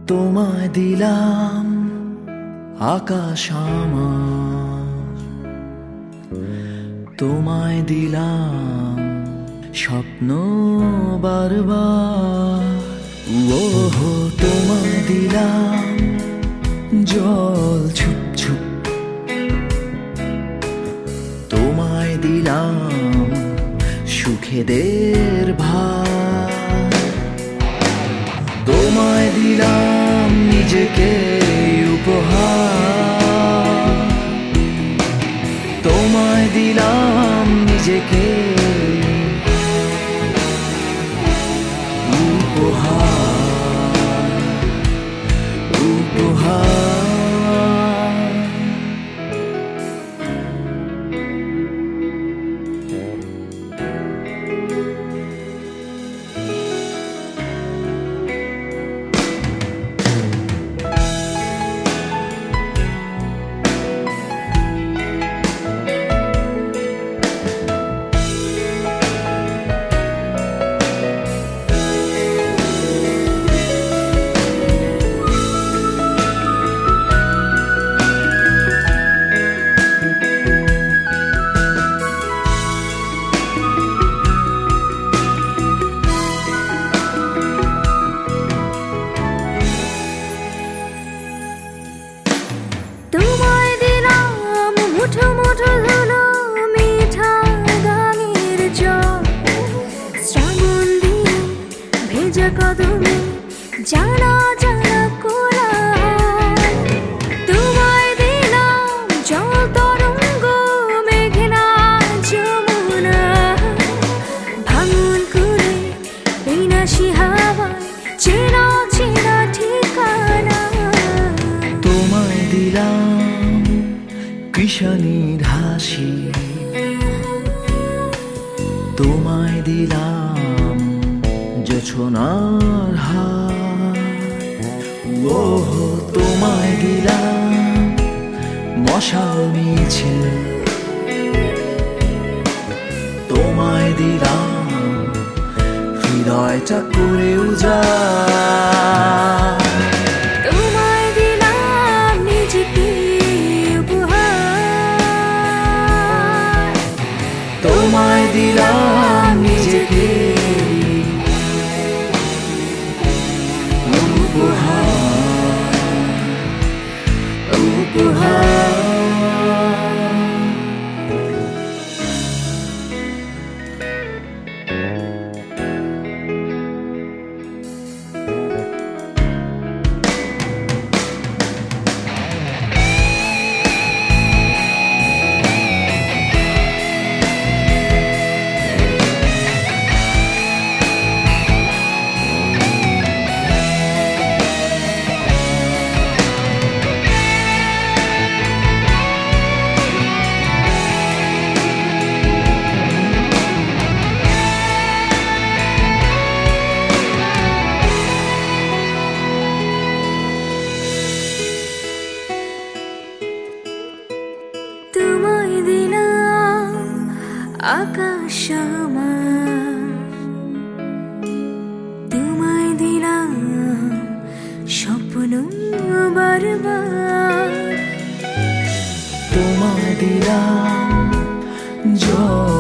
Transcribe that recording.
তোমায় দিলাম আকাশ আমার, তোমায় দিলাম স্বপ্ন বারবার। ওহো তোমায় দিলাম জল ছুপ ছুপ, তোমায় দিলাম সুখেদের ভার। তোমায় দিলাম নিজেকে উপহার, তোমায় দিলাম নিজেকে উপহার, উপহার। তোমায় দিলাম মুঠো মুঠো ধুলো মিঠা গানের জল, শ্রাবণ দিয়ে ভেজা কদমে জানা জানা কোলাহল। তোমায় দিলাম জল তরঙ্গ মেঘনা যমুনা, ভাঙন করে বিনাশী হাওয়ায় চেনা চেনা ঠিকানা। তোমায় দিলাম কৃষাণীর হাসি, তোমায় দিলাম জোছনার হার। ওহো তোমায় দিলাম মশাল মিছে, তোমায় দিলাম হৃদয়টা করে উজাড়। তোমায় দিলাম নিজেকে উপহার, তোমায় দিলাম নিজেকে উপহার, উপহার। তোমায় দিলাম আকাশ আমার, তোমায় দিলাম স্বপ্ন বারবার। তোমায় দিলাম জল